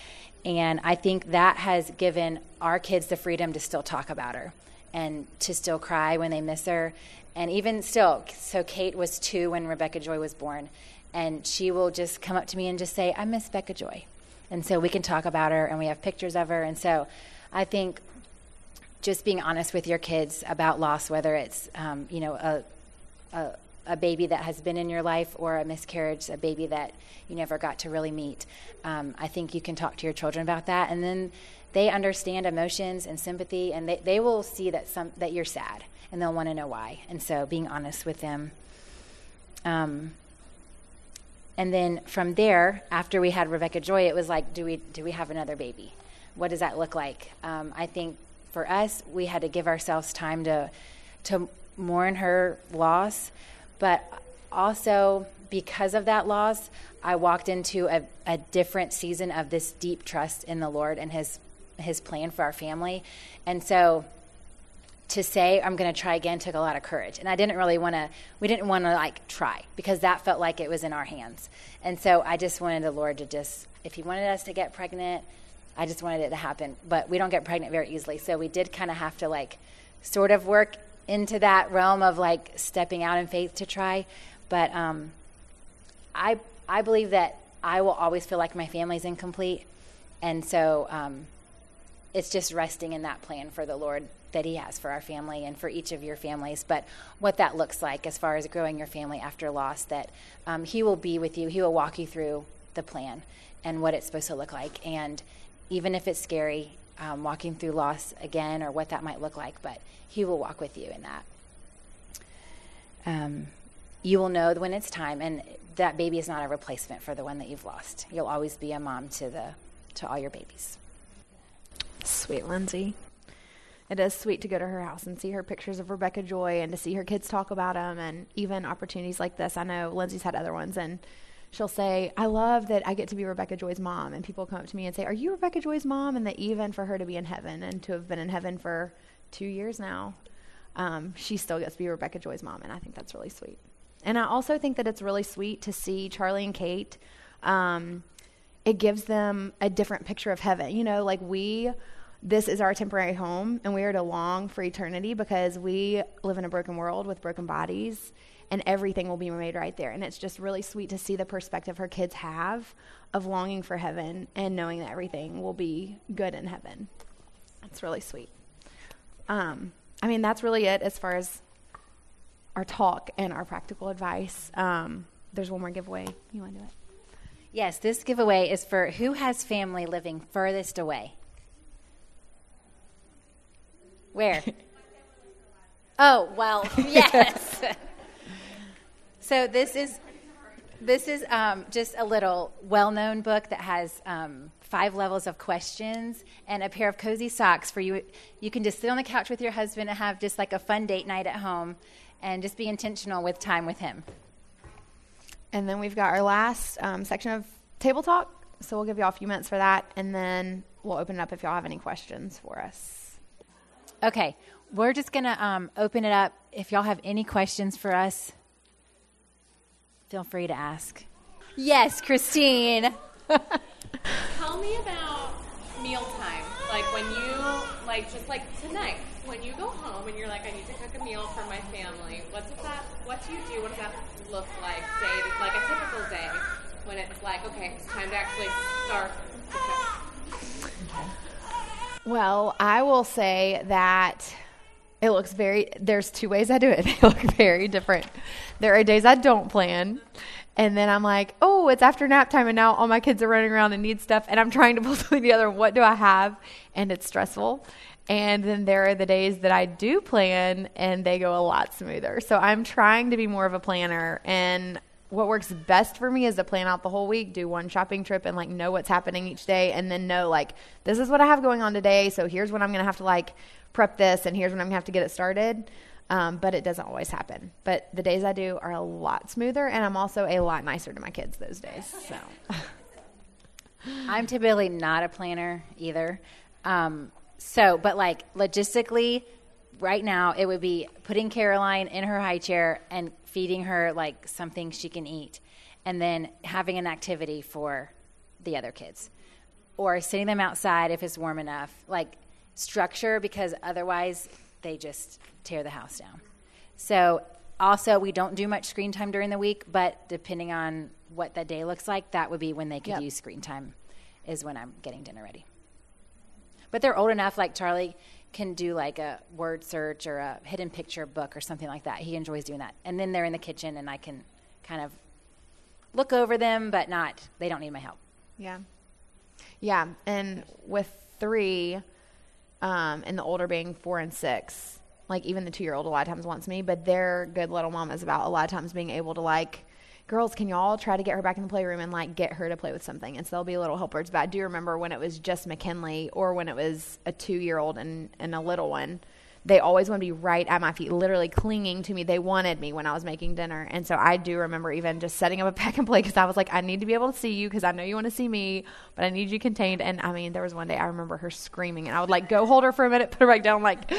And I think that has given our kids the freedom to still talk about her and to still cry when they miss her. And even still, so Kate was two when Rebecca Joy was born. And she will just come up to me and just say, I miss Becca Joy. And so we can talk about her, and we have pictures of her. And so I think just being honest with your kids about loss, whether it's, um, you know, a, a a baby that has been in your life or a miscarriage, a baby that you never got to really meet. Um, I think you can talk to your children about that, and then they understand emotions and sympathy, and they, they will see that some that you're sad, and they'll want to know why. And so being honest with them. Um, and then from there, after we had Rebecca Joy, it was like, do we do we have another baby? What does that look like? Um, I think for us, we had to give ourselves time to to mourn her loss. But also, because of that loss, I walked into a, a different season of this deep trust in the Lord and his his plan for our family. And so to say, I'm going to try again, took a lot of courage. And I didn't really want to, we didn't want to, like, try, because that felt like it was in our hands. And so I just wanted the Lord to just, if he wanted us to get pregnant, I just wanted it to happen. But we don't get pregnant very easily. So we did kind of have to, like, sort of work into that realm of like stepping out in faith to try. But um, I I believe that I will always feel like my family's incomplete. And so um, it's just resting in that plan for the Lord that he has for our family and for each of your families. But what that looks like as far as growing your family after loss, that um, he will be with you. He will walk you through the plan and what it's supposed to look like. And even if it's scary, um, walking through loss again, or what that might look like, but he will walk with you in that. Um, you will know when it's time, and that baby is not a replacement for the one that you've lost. You'll always be a mom to the to all your babies. Sweet Lindsay. It is sweet to go to her house and see her pictures of Rebecca Joy and to see her kids talk about them, and even opportunities like this. I know Lindsay's had other ones, and she'll say, I love that I get to be Rebecca Joy's mom. And people come up to me and say, are you Rebecca Joy's mom? And that even for her to be in heaven and to have been in heaven for two years now, um, she still gets to be Rebecca Joy's mom. And I think that's really sweet. And I also think that it's really sweet to see Charlie and Kate. Um, it gives them a different picture of heaven. You know, like we, this is our temporary home, and we are to long for eternity because we live in a broken world with broken bodies, and everything will be made right there. And it's just really sweet to see the perspective her kids have of longing for heaven and knowing that everything will be good in heaven. It's really sweet. Um, I mean, that's really it as far as our talk and our practical advice. Um, there's one more giveaway. You want to do it? Yes, this giveaway is for who has family living furthest away. Where? Oh, well, yes. So this is this is um, just a little well-known book that has um, five levels of questions and a pair of cozy socks for you. You can just sit on the couch with your husband and have just like a fun date night at home and just be intentional with time with him. And then we've got our last um, section of table talk. So we'll give you all a few minutes for that, and then we'll open it up if y'all have any questions for us. Okay, we're just going to um, open it up. If y'all have any questions for us, feel free to ask. Yes, Christine. Tell me about mealtime. Like when you, like just like tonight, when you go home and you're like, I need to cook a meal for my family. What does that, what do you do? What does that look like day, to, like a typical day when it's like, okay, it's time to actually start to cook? Well, I will say that it looks very, there's two ways I do it. They look very different. There are days I don't plan. And then I'm like, oh, it's after nap time, and now all my kids are running around and need stuff, and I'm trying to pull something together. What do I have? And it's stressful. And then there are the days that I do plan, and they go a lot smoother. So I'm trying to be more of a planner. And what works best for me is to plan out the whole week, do one shopping trip, and like know what's happening each day, and then know like this is what I have going on today. So here's when I'm going to have to like prep this, and here's when I'm going to have to get it started. Um, but it doesn't always happen. But the days I do are a lot smoother, and I'm also a lot nicer to my kids those days. So I'm typically not a planner either. Um, so, but like logistically, right now it would be putting Caroline in her high chair and feeding her like something she can eat, and then having an activity for the other kids. or sitting them outside if it's warm enough. Like structure, because otherwise they just tear the house down. So also we don't do much screen time during the week, but depending on what that day looks like, that would be when they could Yep. use screen time, is when I'm getting dinner ready. But they're old enough, like Charlie can do like a word search or a hidden picture book or something like that. He enjoys doing that. And then they're in the kitchen and I can kind of look over them, but not, they don't need my help. Yeah. Yeah. And with three, um, and the older being four and six, like even the two-year-old a lot of times wants me, but they're good little mamas about a lot of times being able to like, girls, can y'all try to get her back in the playroom and like get her to play with something? And so they'll be little helpers. But I do remember when it was just McKinley or when it was a two-year-old and, and a little one, they always want to be right at my feet, literally clinging to me. They wanted me when I was making dinner. And so I do remember even just setting up a pack and play because I was like, I need to be able to see you because I know you want to see me, but I need you contained. And I mean, there was one day I remember her screaming and I would like go hold her for a minute, put her back down, like...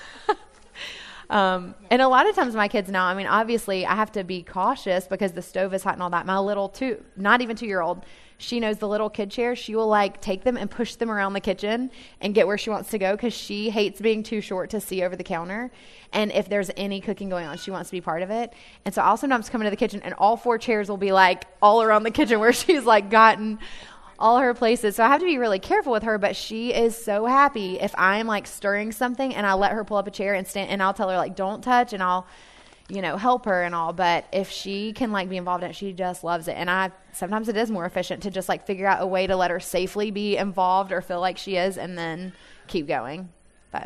Um, and a lot of times my kids now, I mean, obviously I have to be cautious because the stove is hot and all that. My little two, not even two-year-old, she knows the little kid chairs. She will like take them and push them around the kitchen and get where she wants to go because she hates being too short to see over the counter. And if there's any cooking going on, she wants to be part of it. And so I'll sometimes come into the kitchen and all four chairs will be like all around the kitchen where she's like gotten all her places. So I have to be really careful with her, but she is so happy if I'm like stirring something and I let her pull up a chair and stand, and I'll tell her like, don't touch, and I'll, you know, help her and all. But if she can like be involved in it, she just loves it. And I, sometimes it is more efficient to just like figure out a way to let her safely be involved or feel like she is and then keep going. But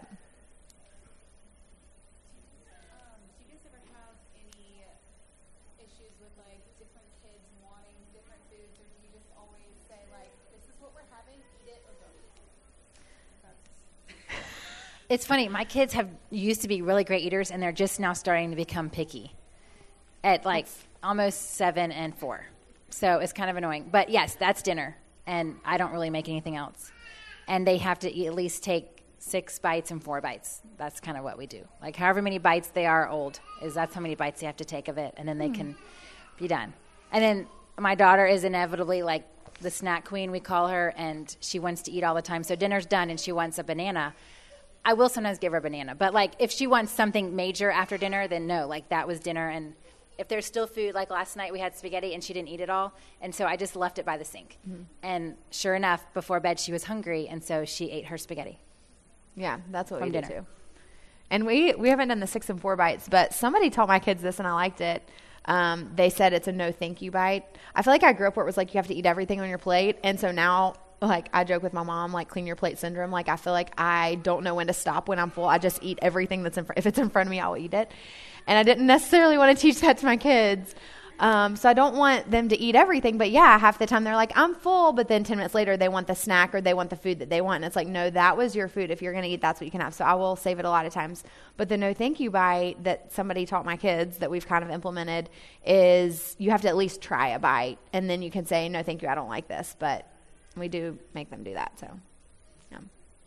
It's funny. My kids have used to be really great eaters, and they're just now starting to become picky at like almost seven and four. So it's kind of annoying. But yes, that's dinner, and I don't really make anything else. And they have to eat, at least take six bites and four bites. That's kind of what we do. Like however many bites they are old, is that's how many bites they have to take of it, and then they mm. can be done. And then my daughter is inevitably like the snack queen, we call her, and she wants to eat all the time. So dinner's done, and she wants a banana. I will sometimes give her a banana, but like if she wants something major after dinner, then no, like that was dinner. And if there's still food, like last night we had spaghetti and she didn't eat it all, and so I just left it by the sink. Mm-hmm. And sure enough, before bed she was hungry, and so she ate her spaghetti. Yeah, that's what we dinner. do too. And we we haven't done the six and four bites, but somebody taught my kids this and I liked it. Um, they said it's a no thank you bite. I feel like I grew up where it was like you have to eat everything on your plate, and so now. Like I joke with my mom, like clean your plate syndrome. Like I feel like I don't know when to stop when I'm full. I just eat everything that's in front. If it's in front of me, I'll eat it. And I didn't necessarily want to teach that to my kids. Um, so I don't want them to eat everything. But yeah, half the time they're like, I'm full. But then ten minutes later, they want the snack or they want the food that they want. And it's like, no, that was your food. If you're going to eat, that's what you can have. So I will save it a lot of times. But the no thank you bite that somebody taught my kids that we've kind of implemented is you have to at least try a bite. And then you can say, no, thank you, I don't like this. But we do make them do that, so, yeah.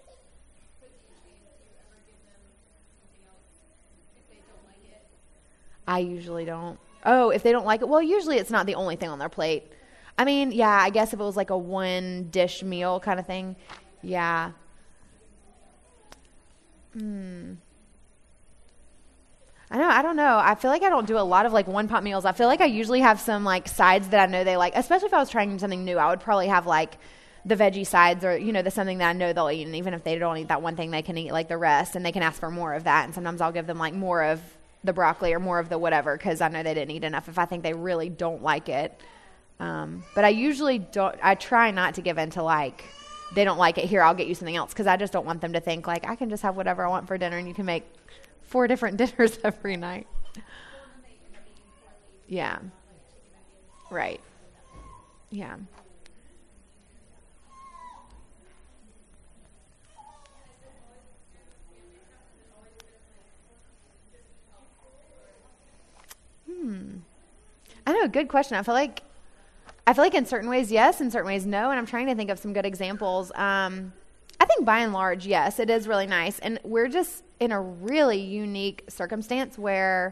I usually don't. Oh, if they don't like it, well, usually it's not the only thing on their plate. I mean, yeah, I guess if it was like a one-dish meal kind of thing, yeah. Hmm. I know, I don't know. I feel like I don't do a lot of like one-pot meals. I feel like I usually have some like sides that I know they like, especially if I was trying something new. I would probably have like the veggie sides or, you know, the something that I know they'll eat. And even if they don't eat that one thing, they can eat like the rest and they can ask for more of that. And sometimes I'll give them like more of the broccoli or more of the whatever because I know they didn't eat enough if I think they really don't like it. Um, but I usually don't, I try not to give in to like, they don't like it, here, I'll get you something else, because I just don't want them to think like, I can just have whatever I want for dinner and you can make four different dinners every night. Yeah. Right. Yeah. Hmm. I know, good question. I feel like I feel like in certain ways, yes, in certain ways, no. And I'm trying to think of some good examples. Um, I think by and large, yes, it is really nice. And we're just in a really unique circumstance where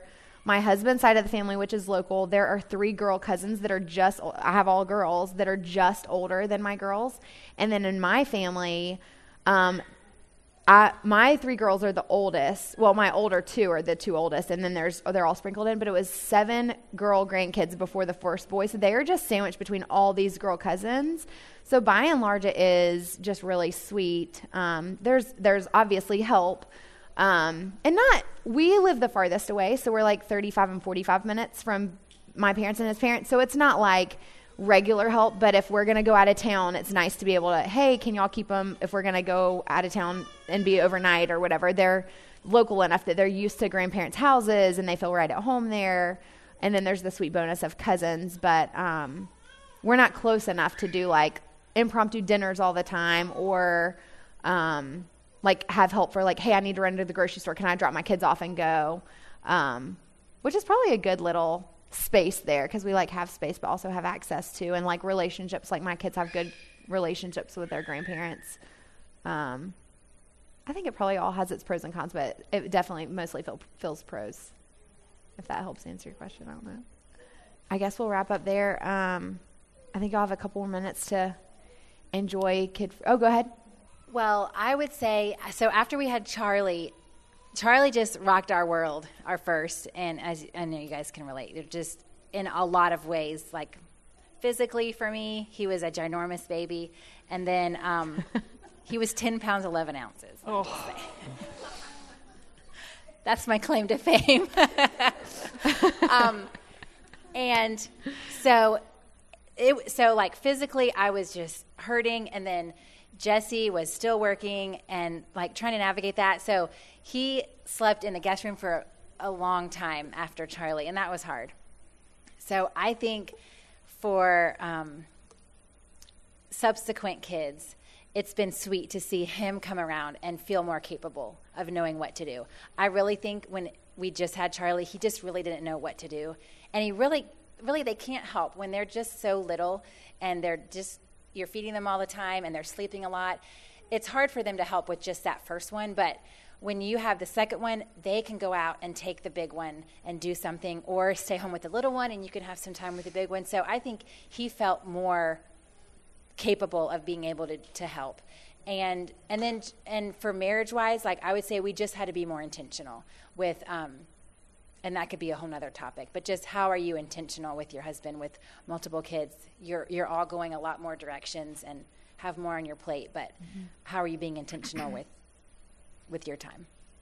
my husband's side of the family, which is local, there are three girl cousins that are just, I have all girls that are just older than my girls. And then in my family, um, I, my three girls are the oldest. Well, my older two are the two oldest, and then there's they're all sprinkled in. But it was seven girl grandkids before the first boy, so they are just sandwiched between all these girl cousins. So by and large, it is just really sweet. Um, there's there's obviously help, um, and not we live the farthest away, so we're like thirty-five and forty-five minutes from my parents and his parents. So it's not like regular help, but if we're going to go out of town, it's nice to be able to, hey, can y'all keep them if we're going to go out of town and be overnight or whatever. They're local enough that they're used to grandparents' houses and they feel right at home there. And then there's the sweet bonus of cousins, but um, we're not close enough to do like impromptu dinners all the time or um, like have help for like, hey, I need to run to the grocery store. Can I drop my kids off and go? Um, which is probably a good little space there because we like have space but also have access to and like relationships. Like my kids have good relationships with their grandparents. um I think it probably all has its pros and cons, but it definitely mostly feel, feels pros, if that helps answer your question. I don't know. I guess we'll wrap up there. um I think I'll have a couple more minutes to enjoy kid f- oh go ahead. Well, I would say, so after we had Charlie, Charlie just rocked our world, our first, and as I know you guys can relate, they're just in a lot of ways, like physically for me, he was a ginormous baby, and then um, he was ten pounds, eleven ounces. Oh. That's my claim to fame. um, and so, it so like physically, I was just hurting, and then Jesse was still working and like trying to navigate that. So he slept in the guest room for a long time after Charlie, and that was hard. So I think for um, subsequent kids, it's been sweet to see him come around and feel more capable of knowing what to do. I really think when we just had Charlie, he just really didn't know what to do. And he really, really, they can't help when they're just so little and they're just, you're feeding them all the time and they're sleeping a lot. It's hard for them to help with just that first one, but when you have the second one, they can go out and take the big one and do something, or stay home with the little one and you can have some time with the big one. So I think he felt more capable of being able to, to help. And and then and for marriage-wise, like I would say we just had to be more intentional with, um, and that could be a whole nother topic, but just how are you intentional with your husband with multiple kids? You're you're all going a lot more directions and have more on your plate, but mm-hmm. how are you being intentional with with your time?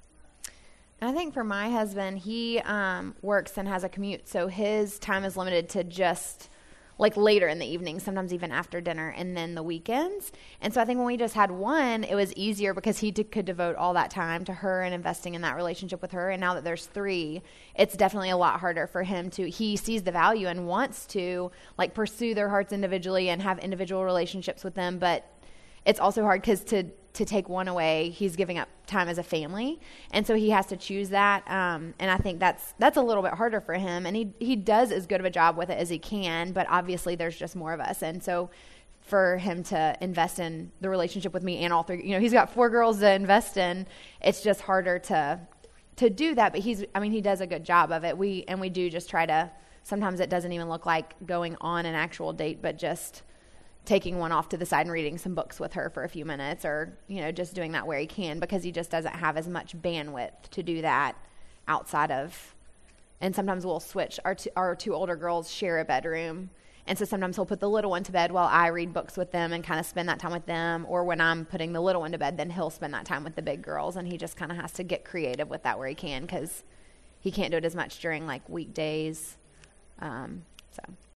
I think for my husband, he um, works and has a commute, so his time is limited to just like later in the evening, sometimes even after dinner, and then the weekends. And so I think when we just had one, it was easier because he d- could devote all that time to her and investing in that relationship with her. And now that there's three, it's definitely a lot harder for him to, he sees the value and wants to like pursue their hearts individually and have individual relationships with them. But it's also hard because to, to take one away, he's giving up time as a family. And so he has to choose that. Um, and I think that's that's a little bit harder for him. And he, he does as good of a job with it as he can, but obviously there's just more of us. And so for him to invest in the relationship with me and all three, you know, he's got four girls to invest in. It's just harder to to do that. But he's, I mean, he does a good job of it. We And we do just try to, sometimes it doesn't even look like going on an actual date, but just taking one off to the side and reading some books with her for a few minutes, or, you know, just doing that where he can, because he just doesn't have as much bandwidth to do that outside of, and sometimes we'll switch. Our two, our two older girls share a bedroom, and so sometimes he'll put the little one to bed while I read books with them and kind of spend that time with them, or when I'm putting the little one to bed, then he'll spend that time with the big girls, and he just kind of has to get creative with that where he can, because he can't do it as much during like weekdays. Um, so